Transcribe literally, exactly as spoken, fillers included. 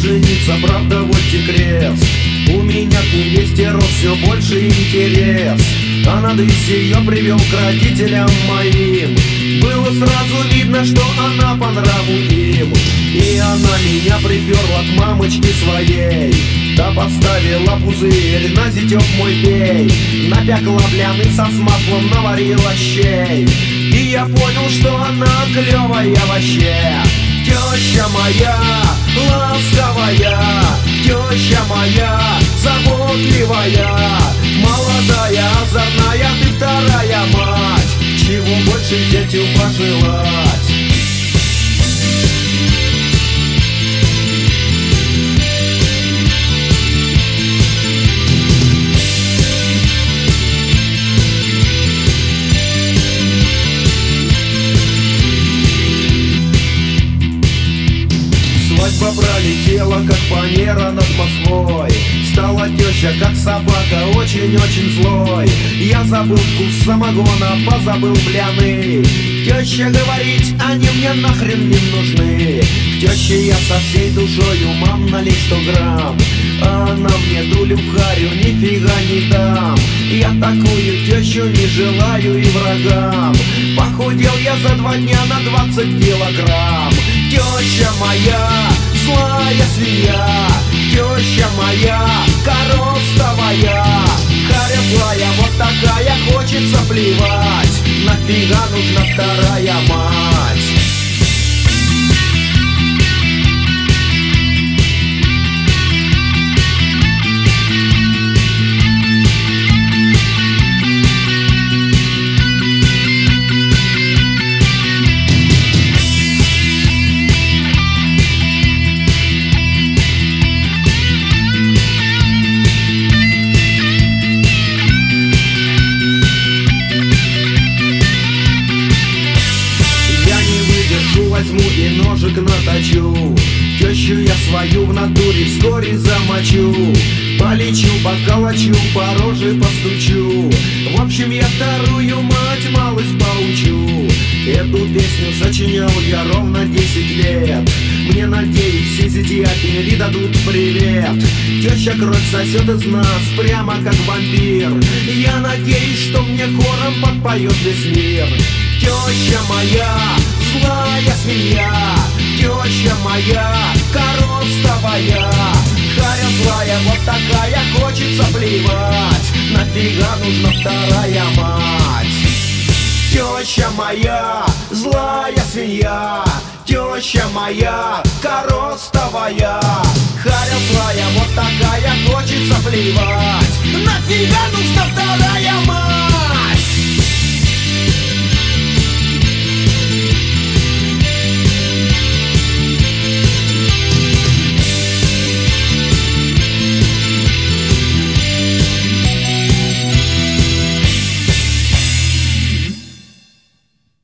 жениться, правда вот и крест. У меня к невесте рос все больше интерес, а надысь ее привел к родителям моим. Было сразу видно, что она по нраву им, и она меня приперла к мамочке своей. Та подставила пузырь, на зятёк мой пей, напекла бляныса с маслом, наварила щей. И я понял, что она клевая вообще. Теща моя ласковая, теща моя заботливая, молодая, озорная, ты вторая мать. Чего больше зятю пожелать? Свадьба пролетела, как фанера над Москвой. Стала теща, как собака, очень-очень злой. Я забыл вкус самогона, позабыл бляны. Теща говорит, они мне нахрен не нужны. К теще я со всей душою, мам, налей сто грамм. А она мне дулю в харю, нифига не дам. Я такую тещу не желаю и врагам. Похудел я за два дня на двадцать килограмм. Теща моя злая свинья, теща моя коростовая. Харя злая, вот такая, хочется плевать. Нафига нужна вторая мать? Возьму и ножик наточу, тещу я свою в натуре вскоре замочу. Полечу, поколочу, по роже постучу. В общем, я вторую мать малость поучу. Эту песню сочинял я ровно десять лет. Мне, надеюсь, все зятья передадут привет. Теща кровь сосет из нас, прямо как вампир. Я надеюсь, что мне хором подпоет весь мир. Теща моя злая свинья, теща моя коростовая. Харя злая, вот такая, хочется плевать. Нафига нужна вторая мать? Теща моя злая свинья, теща моя коростовая. Харя злая, вот такая, хочется плевать. Нафига нужна вторая